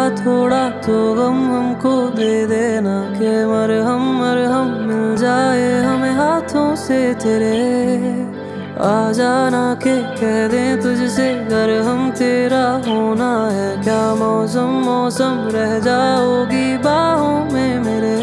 थोड़ा तो गम हमको दे देना, कि मरहम मरहम मिल जाए हमें हाथों से तेरे। आ जाना के कह दें तुझसे अगर हम तेरा होना है, क्या मौसम मौसम रह जाओगी बाहों में मेरे।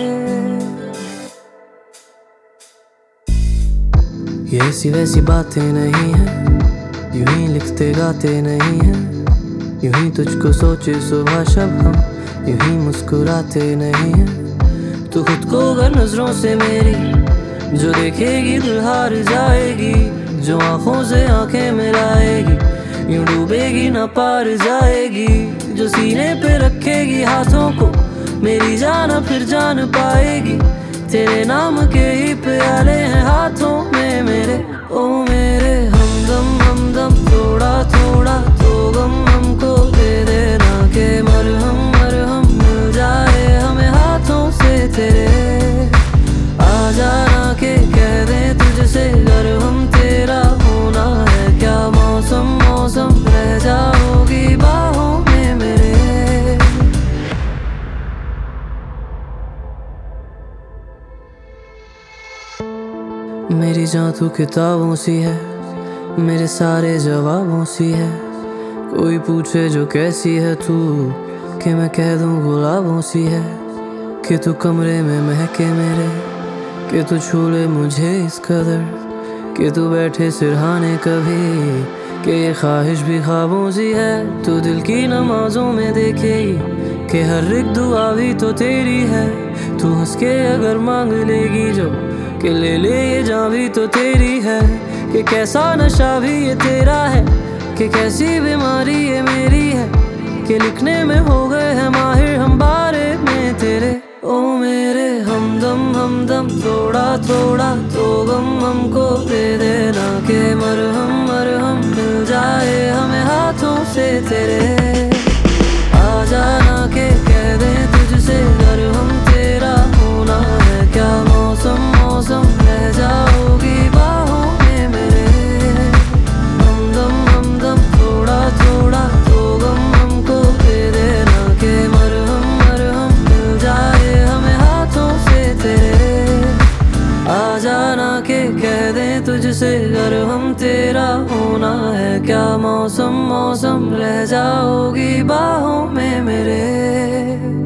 ये ऐसी वैसी बातें नहीं हैं, यूं ही लिखते गाते नहीं हैं, यूं ही तुझको सोचे सुबह शबनम, यूं ही मुस्कुराते नहीं हैं। तू खुद को अगर नजरों से मेरी जो देखेगी दिल हार जाएगी, जो आंखों से आंखें मिलाएगी यूं डूबेगी ना पार जाएगी, जो सीने पे रखेगी हाथों को मेरी जान फिर जान पाएगी। तेरे नाम के ही प्याले हैं हाथों में मेरे, ओ मेरे हमदम हमदम थोड़ा थोड़ा तो गम हमको दे देना, के मरहम मरहम मिल जाए हमें हाथों से तेरे। आ जाना के कह दें तुझसे अगर हम तेरा होना है, क्या मौसम मौसम रह जाओगी बाहों में मेरे। मेरी जान तू किताबों सी है, मेरे सारे जवाबों सी है, कोई पूछे जो कैसी है तू, कि मैं कह दूं गुलाबों सी है। कि तू कमरे में महके मेरे, कि तू छू ले मुझे इस कदर, कि तू बैठे सिरहाने कभी, कि ये ख्वाहिश भी ख्वाबों सी है। तू दिल की नमाजों में देखेगी कि हर एक दुआ भी तो तेरी है। तू हंस के अगर मांग लेगी जो, कि ले ले ये जान भी तो तेरी है। कि कैसा नशा भी ये तेरा है, कि कैसी बीमारी ये मेरी है, कि लिखने में हो गए हैं माहिर हम बारे में तेरे। ओ मेरे हमदम हमदम थोड़ा थोड़ा तो गम हमको दे देना, के मरहम मरहम मिल जाए हमें हाथों से तेरे। आ जाना के कह दें तुझसे अगर हम तेरा होना है, क्या मौसम मौसम रह जाओगी बाहों में मेरे। हमदम हमदम थोड़ा थोड़ा तो गम हमको दे देना, के मरहम मरहम मिल जाए हमें हाथों से तेरे। आ जाना के कह दें तुझसे अगर हम तेरा होना है, क्या मौसम मौसम रह जाओगी बाहों में मेरे।